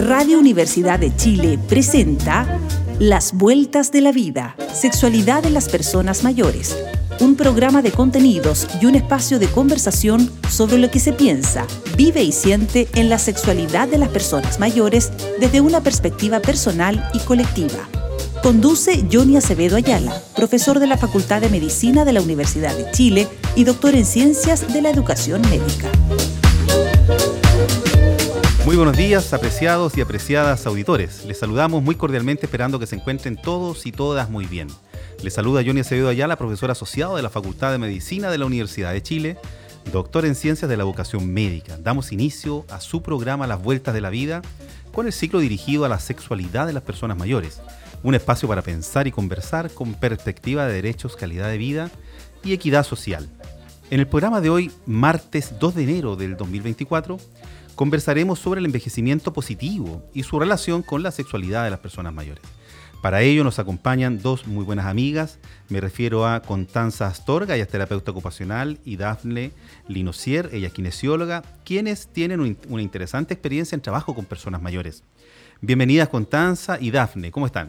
Radio Universidad de Chile presenta Las Vueltas de la Vida, Sexualidad en las Personas Mayores, un programa de contenidos y un espacio de conversación sobre lo que se piensa, vive y siente en la sexualidad de las personas mayores desde una perspectiva personal y colectiva. Conduce Johnny Acevedo Ayala, profesor de la Facultad de Medicina de la Universidad de Chile y doctor en Ciencias de la Educación Médica. Muy buenos días, apreciados y apreciadas auditores. Les saludamos muy cordialmente esperando que se encuentren todos y todas muy bien. Les saluda Johnny Acevedo Ayala, profesor asociado de la Facultad de Medicina de la Universidad de Chile, doctor en Ciencias de la Educación Médica. Damos inicio a su programa Las Vueltas de la Vida, con el ciclo dirigido a la sexualidad de las personas mayores. Un espacio para pensar y conversar con perspectiva de derechos, calidad de vida y equidad social. En el programa de hoy, martes 2 de enero del 2024, conversaremos sobre el envejecimiento positivo y su relación con la sexualidad de las personas mayores. Para ello nos acompañan dos muy buenas amigas. Me refiero a Constanza Astorga, ella es terapeuta ocupacional, y Dafne Linosier, ella es kinesióloga, quienes tienen una interesante experiencia en trabajo con personas mayores. Bienvenidas Constanza y Dafne, ¿cómo están?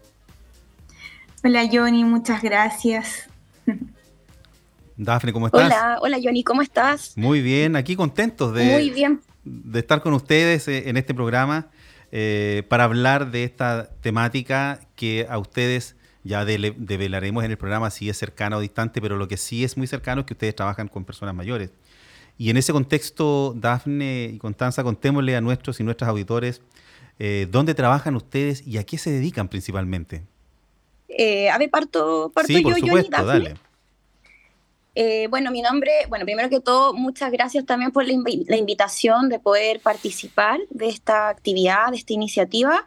Hola Johnny, muchas gracias. Dafne, ¿cómo estás? Hola Johnny, ¿cómo estás? Muy bien, aquí contentos Muy bien. de estar con ustedes en este programa para hablar de esta temática que a ustedes ya develaremos en el programa si es cercano o distante, pero lo que sí es muy cercano es que ustedes trabajan con personas mayores. Y en ese contexto, Dafne y Constanza, contémosle a nuestros y nuestras auditores dónde trabajan ustedes y a qué se dedican principalmente. Parto sí, por yo, supuesto, Johnny, Dafne. dale. Mi nombre, primero que todo, muchas gracias también por la invitación de poder participar de esta actividad, de esta iniciativa.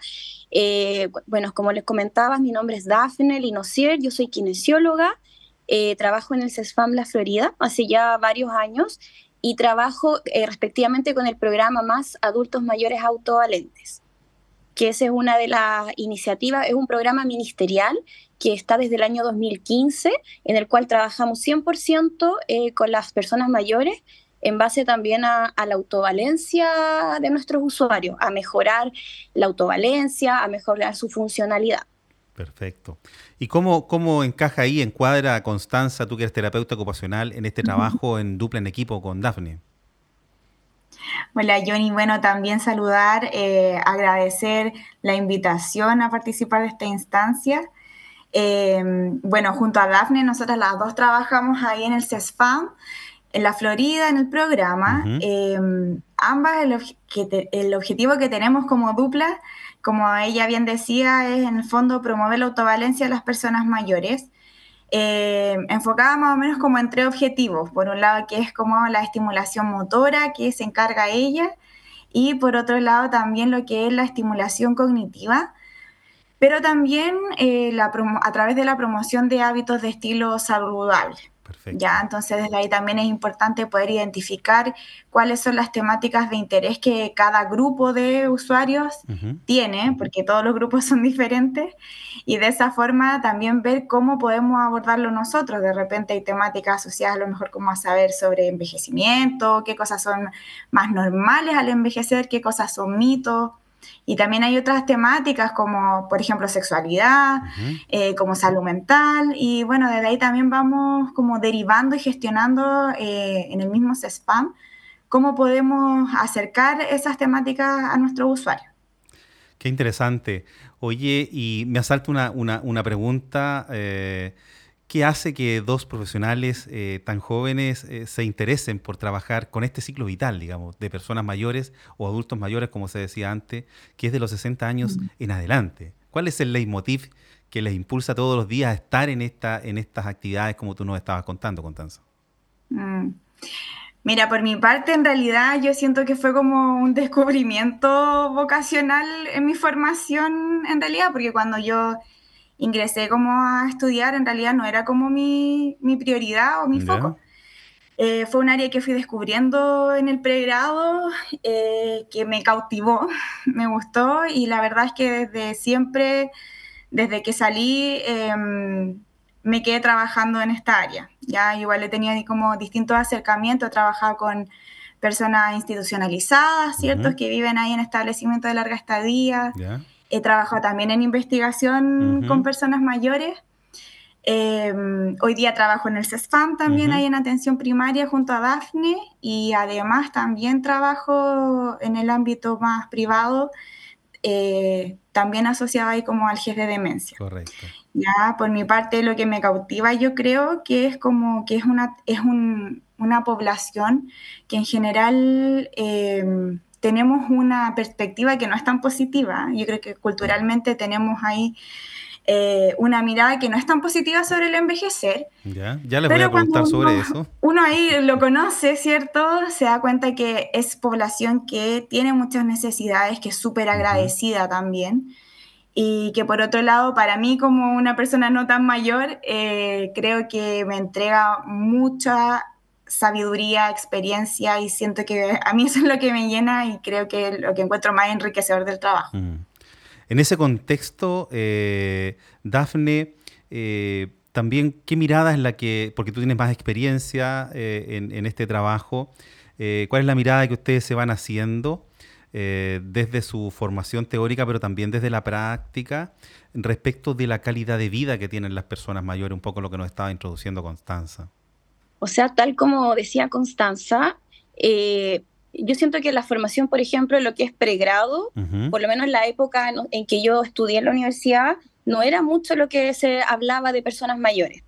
Como les comentaba, mi nombre es Dafne Linosier, yo soy kinesióloga, trabajo en el CESFAM La Florida hace ya varios años y trabajo respectivamente con el programa Más Adultos Mayores Autovalentes, que esa es una de las iniciativas, es un programa ministerial que está desde el año 2015, en el cual trabajamos 100% con las personas mayores, en base también a la autovalencia de nuestros usuarios, a mejorar la autovalencia, a mejorar su funcionalidad. Perfecto. ¿Y cómo encaja ahí, encuadra Constanza, tú que eres terapeuta ocupacional, en este trabajo en dupla en equipo con Dafne? Hola Johnny, bueno, también saludar, agradecer la invitación a participar de esta instancia. Junto a Dafne, nosotras las dos trabajamos ahí en el CESFAM, en la Florida, en el programa. Ambas, el objetivo que tenemos como dupla, como ella bien decía, es en el fondo promover la autovalencia de las personas mayores. Enfocada más o menos como en tres objetivos. Por un lado, que es como la estimulación motora, que se encarga ella, y por otro lado también lo que es la estimulación cognitiva, pero también a través de la promoción de hábitos de estilo saludable. Perfecto. Ya, entonces desde ahí también es importante poder identificar cuáles son las temáticas de interés que cada grupo de usuarios tiene, porque todos los grupos son diferentes, y de esa forma también ver cómo podemos abordarlo nosotros. De repente hay temáticas asociadas a lo mejor como a saber sobre envejecimiento, qué cosas son más normales al envejecer, qué cosas son mitos. Y también hay otras temáticas como, por ejemplo, sexualidad, como salud mental. Y bueno, desde ahí también vamos como derivando y gestionando en el mismo CESFAM cómo podemos acercar esas temáticas a nuestros usuarios. Qué interesante. Oye, y me asalta una pregunta. ¿Qué hace que dos profesionales tan jóvenes se interesen por trabajar con este ciclo vital, digamos, de personas mayores o adultos mayores, como se decía antes, que es de los 60 años en adelante? ¿Cuál es el leitmotiv que les impulsa todos los días a estar en estas actividades como tú nos estabas contando, Constanza? Mira, por mi parte, en realidad yo siento que fue como un descubrimiento vocacional en mi formación, en realidad, porque cuando yo ingresé como a estudiar, en realidad no era como mi prioridad o mi foco. Fue un área que fui descubriendo en el pregrado, que me cautivó, me gustó, y la verdad es que desde siempre, desde que salí, me quedé trabajando en esta área. Ya igual he tenido como distintos acercamientos, he trabajado con personas institucionalizadas, ¿cierto? Que viven ahí en establecimientos de larga estadía. He trabajado también en investigación con personas mayores. Hoy día trabajo en el CESFAM también, ahí en atención primaria junto a Dafne, y además también trabajo en el ámbito más privado, también asociado ahí como al GES de demencia. Correcto. Ya, por mi parte, lo que me cautiva, yo creo que es como que es una población que en general tenemos una perspectiva que no es tan positiva. Yo creo que culturalmente tenemos ahí una mirada que no es tan positiva sobre el envejecer. Ya les voy a preguntar sobre eso. Uno ahí lo conoce, ¿cierto? Se da cuenta que es población que tiene muchas necesidades, que es súper agradecida también. Y que por otro lado, para mí como una persona no tan mayor, creo que me entrega mucha sabiduría, experiencia, y siento que a mí eso es lo que me llena y creo que lo que encuentro más enriquecedor del trabajo. En ese contexto, Dafne, también, ¿qué mirada es la que, porque tú tienes más experiencia en este trabajo, cuál es la mirada que ustedes se van haciendo desde su formación teórica, pero también desde la práctica, respecto de la calidad de vida que tienen las personas mayores, un poco lo que nos estaba introduciendo Constanza? O sea, tal como decía Constanza, yo siento que la formación, por ejemplo, lo que es pregrado, por lo menos en la época en que yo estudié en la universidad, no era mucho lo que se hablaba de personas mayores.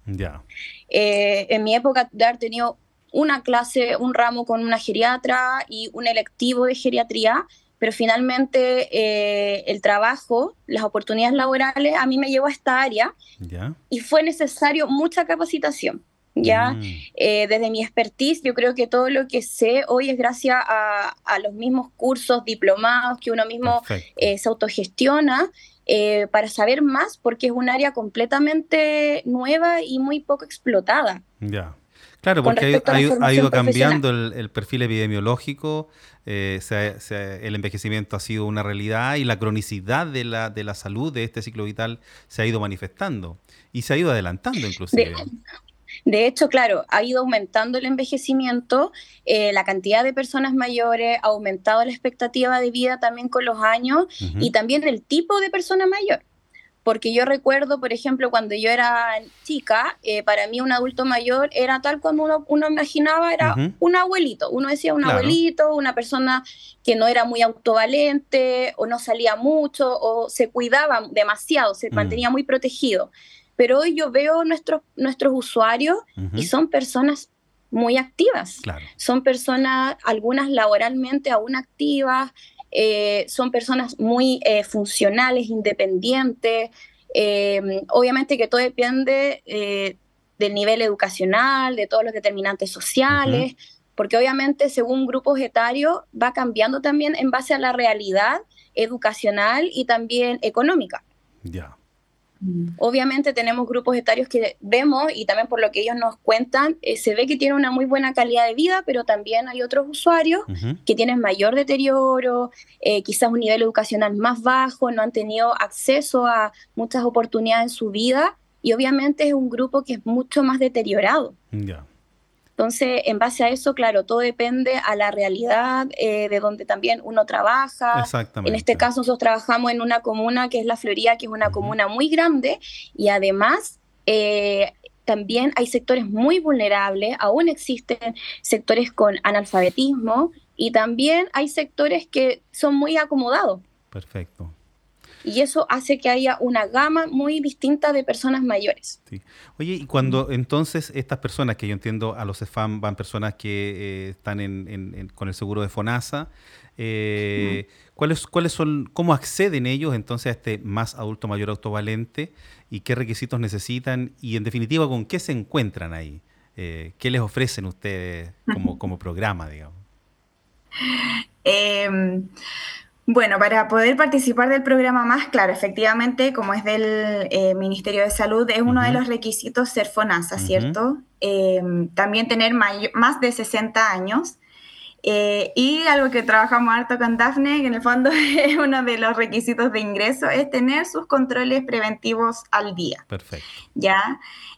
En mi época de haber tenido una clase, un ramo con una geriatra y un electivo de geriatría, pero finalmente el trabajo, las oportunidades laborales, a mí me llevó a esta área y fue necesario mucha capacitación. Desde mi expertise, yo creo que todo lo que sé hoy es gracias a los mismos cursos, diplomados que uno mismo se autogestiona para saber más, porque es un área completamente nueva y muy poco explotada. Claro, porque ha ido cambiando el perfil epidemiológico, el envejecimiento ha sido una realidad y la cronicidad de la salud de este ciclo vital se ha ido manifestando y se ha ido adelantando inclusive. De hecho, claro, ha ido aumentando el envejecimiento, la cantidad de personas mayores, ha aumentado la expectativa de vida también con los años y también el tipo de persona mayor. Porque yo recuerdo, por ejemplo, cuando yo era chica, para mí un adulto mayor era tal como uno imaginaba, era un abuelito. Uno decía un abuelito, una persona que no era muy autovalente, o no salía mucho, o se cuidaba demasiado, se mantenía muy protegido. Pero hoy yo veo nuestros usuarios y son personas muy activas. Son personas, algunas laboralmente aún activas, son personas muy funcionales, independientes. Obviamente que todo depende del nivel educacional, de todos los determinantes sociales, porque obviamente según grupos etarios va cambiando también en base a la realidad educacional y también económica. Obviamente tenemos grupos etarios que vemos y también por lo que ellos nos cuentan, se ve que tienen una muy buena calidad de vida, pero también hay otros usuarios que tienen mayor deterioro, quizás un nivel educacional más bajo, no han tenido acceso a muchas oportunidades en su vida y obviamente es un grupo que es mucho más deteriorado. Entonces, en base a eso, claro, todo depende a la realidad de donde también uno trabaja. En este caso, nosotros trabajamos en una comuna que es La Florida, que es una comuna muy grande y además también hay sectores muy vulnerables, aún existen sectores con analfabetismo y también hay sectores que son muy acomodados. Perfecto. Y eso hace que haya una gama muy distinta de personas mayores. Oye, y cuando entonces estas personas, que yo entiendo a los CESFAM van personas que están con el seguro de FONASA, ¿cuáles son, cómo acceden ellos entonces a este más adulto mayor autovalente y qué requisitos necesitan y en definitiva con qué se encuentran ahí? ¿Qué les ofrecen ustedes como programa, digamos? Bueno, para poder participar del programa más, claro, efectivamente, como es del Ministerio de Salud, es uno de los requisitos ser FONASA, ¿cierto? También tener más de 60 años. Y algo que trabajamos harto con Dafne, que en el fondo es uno de los requisitos de ingreso, es tener sus controles preventivos al día. Perfecto. ¿Ya?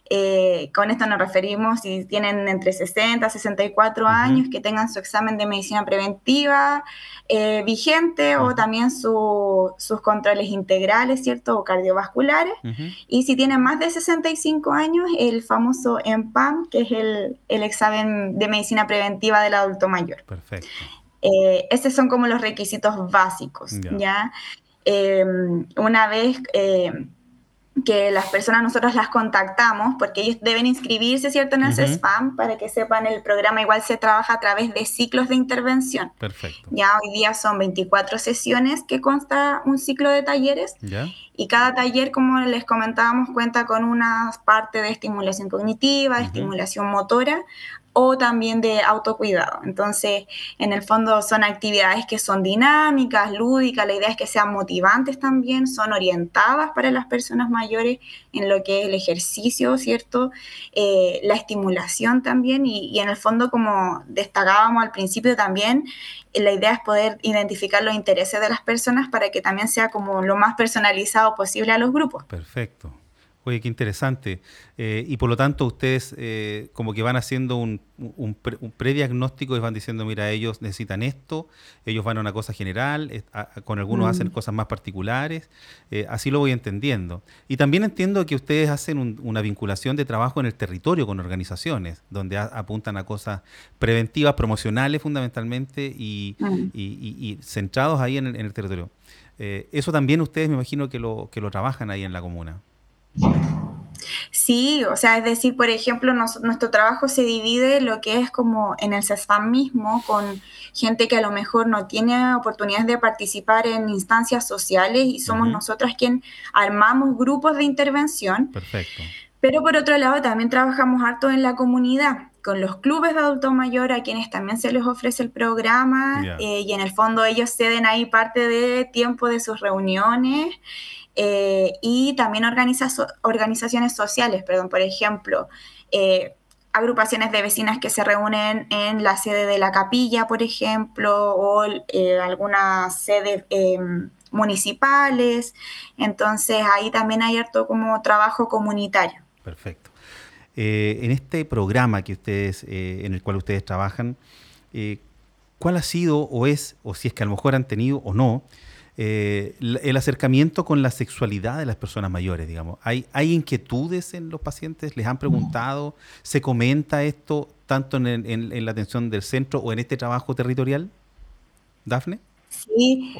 Con esto nos referimos si tienen entre 60 y 64 años, que tengan su examen de medicina preventiva vigente, o también sus controles integrales, ¿cierto? O cardiovasculares. Y si tienen más de 65 años, el famoso EMPAM, que es el examen de medicina preventiva del adulto mayor. Perfecto. Estos son como los requisitos básicos, ¿ya? Una vez que las personas nosotros las contactamos, porque ellos deben inscribirse, ¿cierto?, en el CESFAM, para que sepan, el programa igual se trabaja a través de ciclos de intervención. Perfecto. Ya hoy día son 24 sesiones que consta un ciclo de talleres, y cada taller, como les comentábamos, cuenta con una parte de estimulación cognitiva, de estimulación motora, o también de autocuidado. Entonces, en el fondo son actividades que son dinámicas, lúdicas, la idea es que sean motivantes también, son orientadas para las personas mayores en lo que es el ejercicio, ¿cierto? La estimulación también, y en el fondo, como destacábamos al principio también, la idea es poder identificar los intereses de las personas para que también sea como lo más personalizado posible a los grupos. Perfecto. Oye, qué interesante. Y por lo tanto, ustedes como que van haciendo un prediagnóstico y van diciendo, mira, ellos necesitan esto, ellos van a una cosa general, con algunos hacen cosas más particulares. Así lo voy entendiendo. Y también entiendo que ustedes hacen una vinculación de trabajo en el territorio con organizaciones, donde apuntan a cosas preventivas, promocionales fundamentalmente, y centrados ahí en el territorio. Eso también ustedes me imagino que lo trabajan ahí en la comuna. Sí, o sea, es decir, por ejemplo, nuestro trabajo se divide lo que es como en el CESFAM mismo, con gente que a lo mejor no tiene oportunidades de participar en instancias sociales, y somos nosotras quienes armamos grupos de intervención. Perfecto. Pero por otro lado, también trabajamos harto en la comunidad, con los clubes de adulto mayor, a quienes también se les ofrece el programa, y en el fondo ellos ceden ahí parte de tiempo de sus reuniones. Y también organizaciones sociales, por ejemplo, agrupaciones de vecinas que se reúnen en la sede de la capilla, por ejemplo, o algunas sedes municipales. Entonces ahí también hay harto como trabajo comunitario. Perfecto. En este programa que ustedes, en el cual ustedes trabajan, ¿cuál ha sido o si es que a lo mejor han tenido o no, el acercamiento con la sexualidad de las personas mayores, digamos? ¿Hay inquietudes en los pacientes? ¿Les han preguntado? ¿Se comenta esto tanto en la atención del centro o en este trabajo territorial? ¿Dafne? Sí.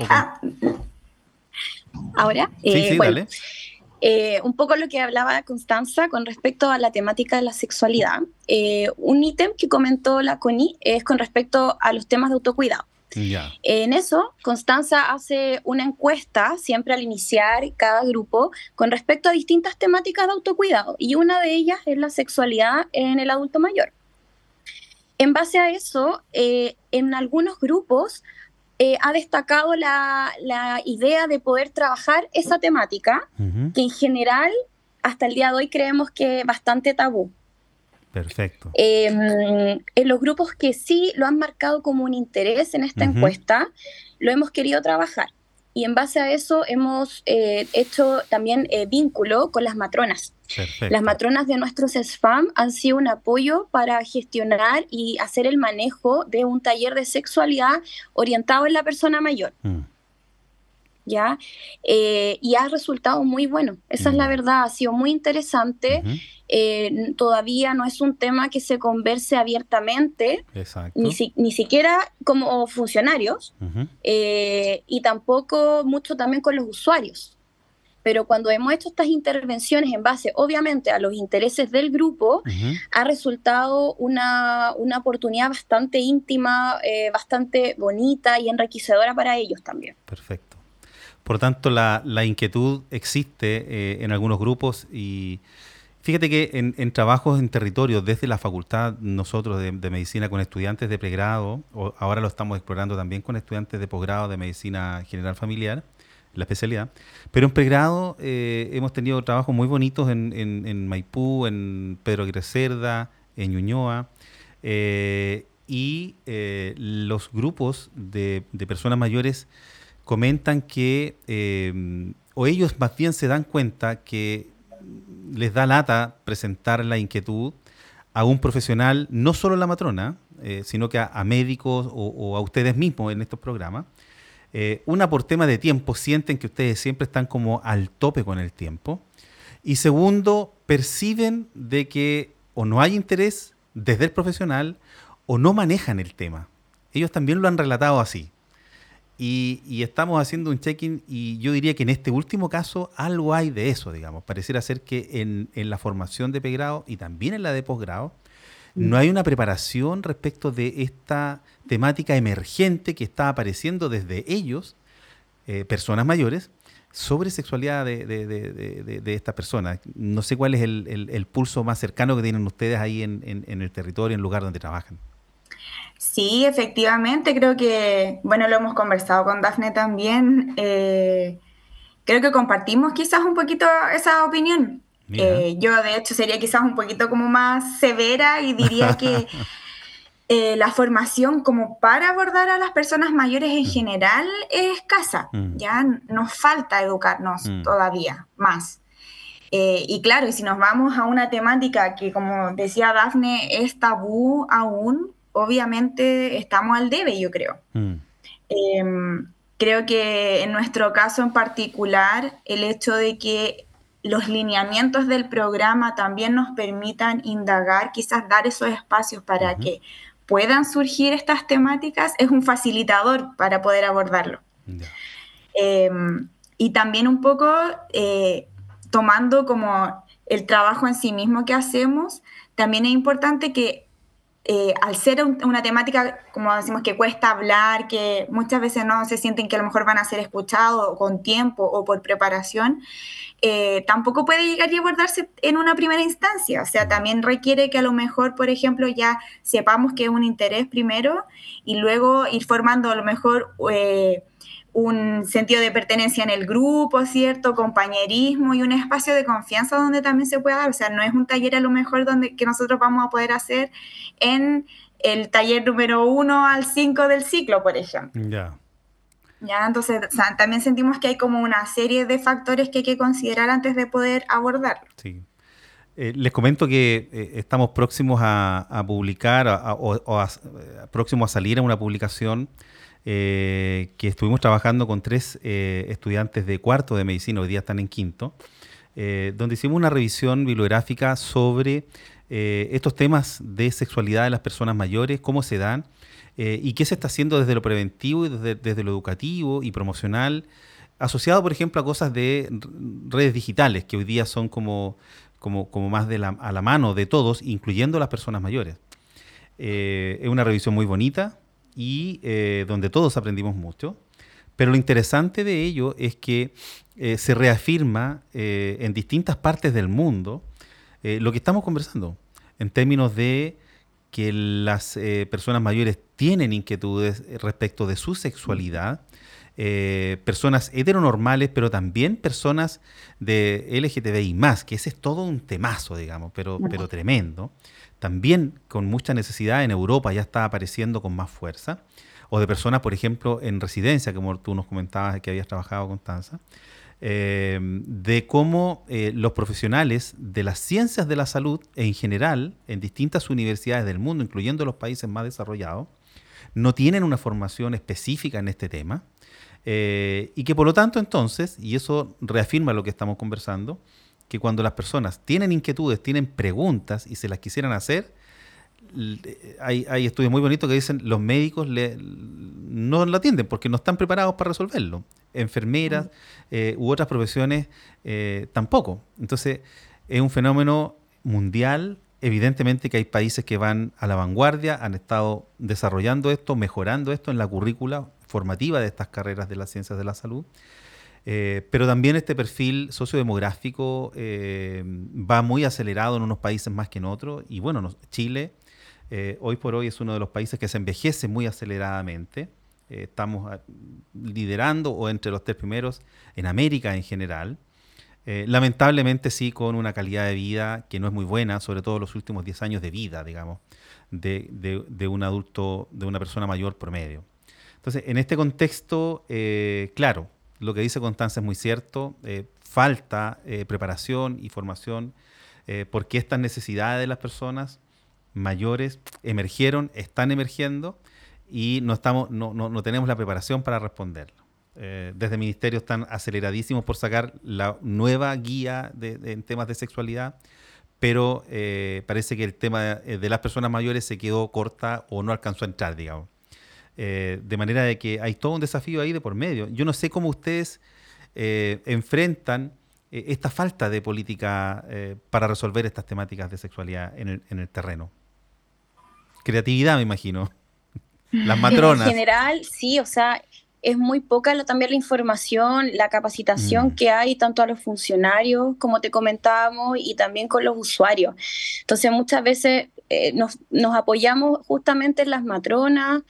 Ahora, sí, bueno, dale. Un poco lo que hablaba Constanza con respecto a la temática de la sexualidad. Un ítem que comentó la Connie es con respecto a los temas de autocuidado. En eso, Constanza hace una encuesta siempre al iniciar cada grupo con respecto a distintas temáticas de autocuidado, y una de ellas es la sexualidad en el adulto mayor. En base a eso, en algunos grupos ha destacado la idea de poder trabajar esa temática, que en general hasta el día de hoy creemos que es bastante tabú. Perfecto. En los grupos que sí lo han marcado como un interés en esta encuesta, lo hemos querido trabajar. Y en base a eso hemos hecho también vínculo con las matronas. Perfecto. Las matronas de nuestro CESFAM han sido un apoyo para gestionar y hacer el manejo de un taller de sexualidad orientado en la persona mayor. ¿Ya? Y ha resultado muy bueno. Esa es la verdad, ha sido muy interesante. Todavía no es un tema que se converse abiertamente, ni siquiera como funcionarios, y tampoco mucho también con los usuarios. Pero cuando hemos hecho estas intervenciones en base, obviamente, a los intereses del grupo, ha resultado una oportunidad bastante íntima, bastante bonita y enriquecedora para ellos también. Perfecto. Por lo tanto, la inquietud existe en algunos grupos, y fíjate que en trabajos en territorio, desde la facultad, nosotros de medicina con estudiantes de pregrado, ahora lo estamos explorando también con estudiantes de posgrado de medicina general familiar, la especialidad, pero en pregrado hemos tenido trabajos muy bonitos en Maipú, en Pedro Aguirre Cerda, en Ñuñoa, y los grupos de personas mayores comentan que, o ellos más bien se dan cuenta que les da lata presentar la inquietud a un profesional, no solo la matrona, sino que a médicos o a ustedes mismos en estos programas. Una, por tema de tiempo, sienten que ustedes siempre están como al tope con el tiempo. Y segundo, perciben de que o no hay interés desde el profesional o no manejan el tema. Ellos también lo han relatado así. Y estamos haciendo un check-in y yo diría que en este último caso algo hay de eso, digamos. Pareciera ser que en la formación de pregrado y también en la de posgrado no hay una preparación respecto de esta temática emergente que está apareciendo desde ellos, personas mayores, sobre sexualidad de estas personas. No sé cuál es el pulso más cercano que tienen ustedes ahí en el territorio, en el lugar donde trabajan. Sí, efectivamente, creo que, bueno, lo hemos conversado con Dafne también. Creo que compartimos quizás un poquito esa opinión. Yo, de hecho, sería quizás un poquito como más severa y diría que la formación como para abordar a las personas mayores en general es escasa. Ya nos falta educarnos todavía más. Y claro, y si nos vamos a una temática que, como decía Dafne, es tabú aún, obviamente estamos al debe, yo creo. Creo que en nuestro caso en particular, el hecho de que los lineamientos del programa también nos permitan indagar, quizás dar esos espacios para que puedan surgir estas temáticas, es un facilitador para poder abordarlo. Y también un poco tomando como el trabajo en sí mismo que hacemos, también es importante que al ser una temática, como decimos, que cuesta hablar, que muchas veces no se sienten que a lo mejor van a ser escuchados con tiempo o por preparación, tampoco puede llegar y abordarse en una primera instancia. O sea, también requiere que a lo mejor, por ejemplo, ya sepamos que es un interés primero y luego ir formando a lo mejor un sentido de pertenencia en el grupo, ¿cierto? Compañerismo y un espacio de confianza donde también se pueda dar. O sea, no es un taller a lo mejor que nosotros vamos a poder hacer en el taller número 1 al 5 del ciclo, por ejemplo. Ya, entonces, o sea, también sentimos que hay como una serie de factores que hay que considerar antes de poder abordarlo. Sí. Les comento que estamos próximos a publicar próximos a salir a una publicación que estuvimos trabajando con 3 estudiantes de cuarto de medicina, hoy día están en quinto, donde hicimos una revisión bibliográfica sobre estos temas de sexualidad de las personas mayores, cómo se dan y qué se está haciendo desde lo preventivo y desde lo educativo y promocional, asociado, por ejemplo, a cosas de redes digitales, que hoy día son como más a la mano de todos, incluyendo las personas mayores. Es una revisión muy bonita y donde todos aprendimos mucho. Pero lo interesante de ello es que se reafirma en distintas partes del mundo lo que estamos conversando, en términos de que las personas mayores tienen inquietudes respecto de su sexualidad, personas heteronormales, pero también personas de LGTBI+, que ese es todo un temazo, digamos, pero tremendo. También con mucha necesidad en Europa ya está apareciendo con más fuerza. O de personas, por ejemplo, en residencia, como tú nos comentabas que habías trabajado, Constanza, de cómo los profesionales de las ciencias de la salud en general, en distintas universidades del mundo, incluyendo los países más desarrollados, no tienen una formación específica en este tema y que por lo tanto entonces, y eso reafirma lo que estamos conversando, que cuando las personas tienen inquietudes, tienen preguntas y se las quisieran hacer, hay estudios muy bonitos que dicen los médicos no lo atienden porque no están preparados para resolverlo. Enfermeras u otras profesiones tampoco. Entonces es un fenómeno mundial. Evidentemente que hay países que van a la vanguardia, han estado desarrollando esto, mejorando esto en la currícula formativa de estas carreras de las ciencias de la salud. Pero también este perfil sociodemográfico va muy acelerado en unos países más que en otros. Y bueno, Chile hoy por hoy es uno de los países que se envejece muy aceleradamente. Estamos liderando o entre los 3 primeros en América en general. Lamentablemente sí, con una calidad de vida que no es muy buena, sobre todo los últimos 10 años de vida, digamos, de un adulto, de una persona mayor promedio. Entonces, en este contexto, claro, lo que dice Constanza es muy cierto. Falta preparación y formación porque estas necesidades de las personas mayores emergieron, están emergiendo y no tenemos la preparación para responderlo. Desde el Ministerio están aceleradísimos por sacar la nueva guía en temas de sexualidad, pero parece que el tema de las personas mayores se quedó corta o no alcanzó a entrar, digamos. De manera de que hay todo un desafío ahí de por medio. Yo no sé cómo ustedes enfrentan esta falta de política para resolver estas temáticas de sexualidad en el terreno. Creatividad, me imagino. Las matronas. En general, sí, o sea, es muy poca también la información, la capacitación que hay tanto a los funcionarios, como te comentábamos, y también con los usuarios. Entonces, muchas veces nos apoyamos justamente en las matronas,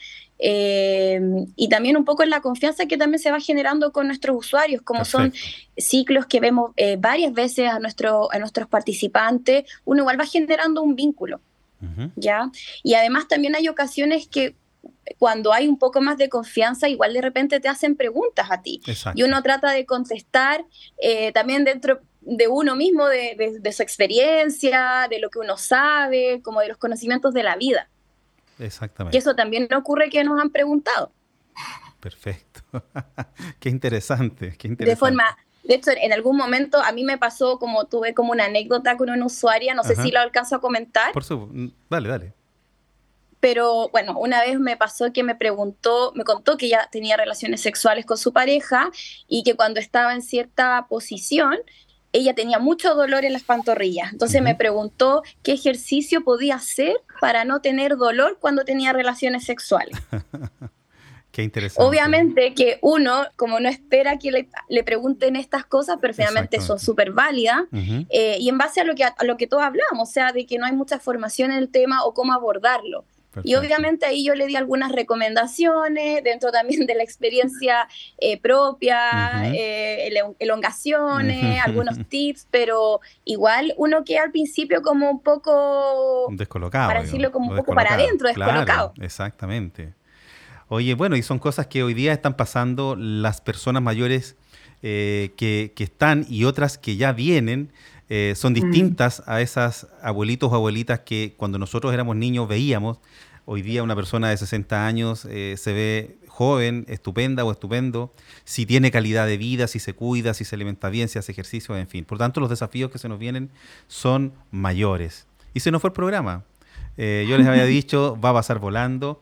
y también un poco en la confianza que también se va generando con nuestros usuarios, como Perfecto. Son ciclos que vemos varias veces a nuestros participantes, uno igual va generando un vínculo, ¿ya? Y además también hay ocasiones que cuando hay un poco más de confianza, igual de repente te hacen preguntas a ti. Exacto. Y uno trata de contestar también dentro de uno mismo, de su experiencia, de lo que uno sabe, como de los conocimientos de la vida. Exactamente. Y eso también ocurre que nos han preguntado. Perfecto. Qué interesante, qué interesante. De hecho, en algún momento a mí me pasó, tuve como una anécdota con una usuaria, no sé si lo alcanzo a comentar. Por supuesto, dale. Pero bueno, una vez me pasó que me contó que ella tenía relaciones sexuales con su pareja y que cuando estaba en cierta posición, ella tenía mucho dolor en las pantorrillas. Entonces me preguntó qué ejercicio podía hacer para no tener dolor cuando tenía relaciones sexuales. Qué interesante. Obviamente que uno, como no espera que le pregunten estas cosas, pero finalmente son súper válidas, y en base a lo que todos hablamos, o sea, de que no hay mucha formación en el tema o cómo abordarlo. Perfecto. Y obviamente ahí yo le di algunas recomendaciones dentro también de la experiencia propia, elongaciones, algunos tips, pero igual uno queda al principio como un poco descolocado, para decirlo como un poco para adentro, descolocado. Claro, exactamente. Oye, bueno, y son cosas que hoy día están pasando las personas mayores que están y otras que ya vienen. Son distintas a esas abuelitos o abuelitas que cuando nosotros éramos niños veíamos. Hoy día una persona de 60 años se ve joven, estupenda o estupendo, si tiene calidad de vida, si se cuida, si se alimenta bien, si hace ejercicio, en fin. Por tanto, los desafíos que se nos vienen son mayores. Y se nos fue el programa. Yo les había dicho, va a pasar volando.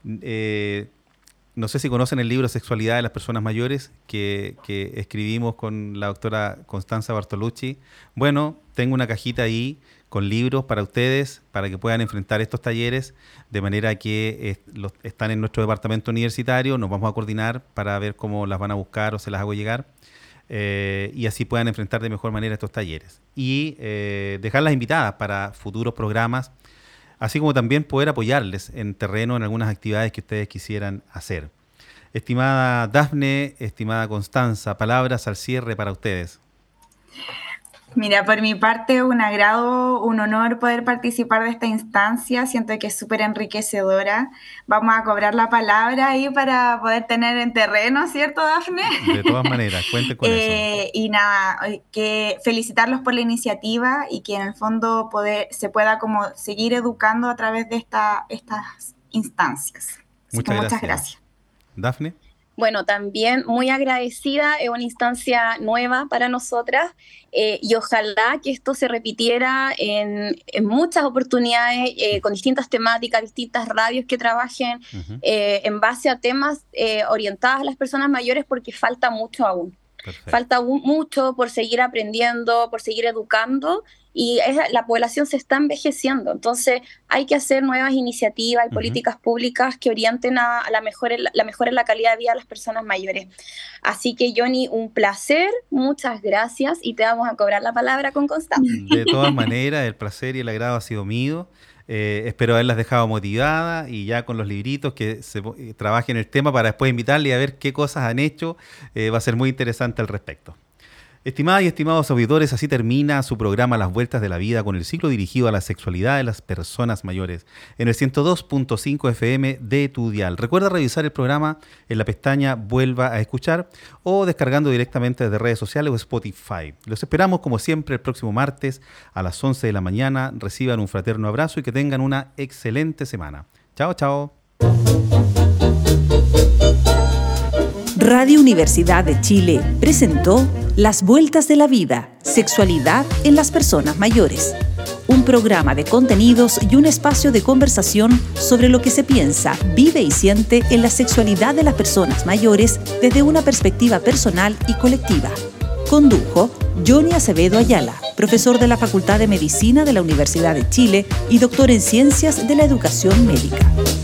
No sé si conocen el libro Sexualidad de las personas mayores que escribimos con la doctora Constanza Bartolucci. Bueno, tengo una cajita ahí con libros para ustedes, para que puedan enfrentar estos talleres, de manera que están en nuestro departamento universitario, nos vamos a coordinar para ver cómo las van a buscar o se las hago llegar, y así puedan enfrentar de mejor manera estos talleres. Y dejarlas invitadas para futuros programas, así como también poder apoyarles en terreno en algunas actividades que ustedes quisieran hacer. Estimada Dafne, estimada Constanza, palabras al cierre para ustedes. Mira, por mi parte, un agrado, un honor poder participar de esta instancia. Siento que es súper enriquecedora. Vamos a cobrar la palabra ahí para poder tener en terreno, ¿cierto, Dafne? De todas maneras, cuenten con eso. Y nada, que felicitarlos por la iniciativa y que en el fondo se pueda como seguir educando a través de estas instancias. Muchas gracias. Dafne. Bueno, también muy agradecida, es una instancia nueva para nosotras, y ojalá que esto se repitiera en muchas oportunidades, con distintas temáticas, distintas radios que trabajen en base a temas orientados a las personas mayores, porque falta mucho aún. Perfecto. Falta aún mucho por seguir aprendiendo, por seguir educando, y la población se está envejeciendo. Entonces hay que hacer nuevas iniciativas y políticas públicas que orienten a la mejora en la calidad de vida de las personas mayores. Así que, Johnny, un placer, muchas gracias, y te vamos a cobrar la palabra con Constanza. De todas maneras, el placer y el agrado ha sido mío. Espero haberlas dejado motivadas y ya con los libritos que se trabajen el tema para después invitarle a ver qué cosas han hecho. Va a ser muy interesante al respecto. Estimadas y estimados auditores, así termina su programa Las Vueltas de la Vida con el ciclo dirigido a la sexualidad de las personas mayores en el 102.5 FM de tu dial. Recuerda revisar el programa en la pestaña Vuelva a Escuchar o descargando directamente desde redes sociales o Spotify. Los esperamos como siempre el próximo martes a las 11 de la mañana. Reciban un fraterno abrazo y que tengan una excelente semana. Chao, chao. Radio Universidad de Chile presentó Las Vueltas de la Vida, Sexualidad en las Personas Mayores. Un programa de contenidos y un espacio de conversación sobre lo que se piensa, vive y siente en la sexualidad de las personas mayores desde una perspectiva personal y colectiva. Condujo Johnny Acevedo Ayala, profesor de la Facultad de Medicina de la Universidad de Chile y doctor en Ciencias de la Educación Médica.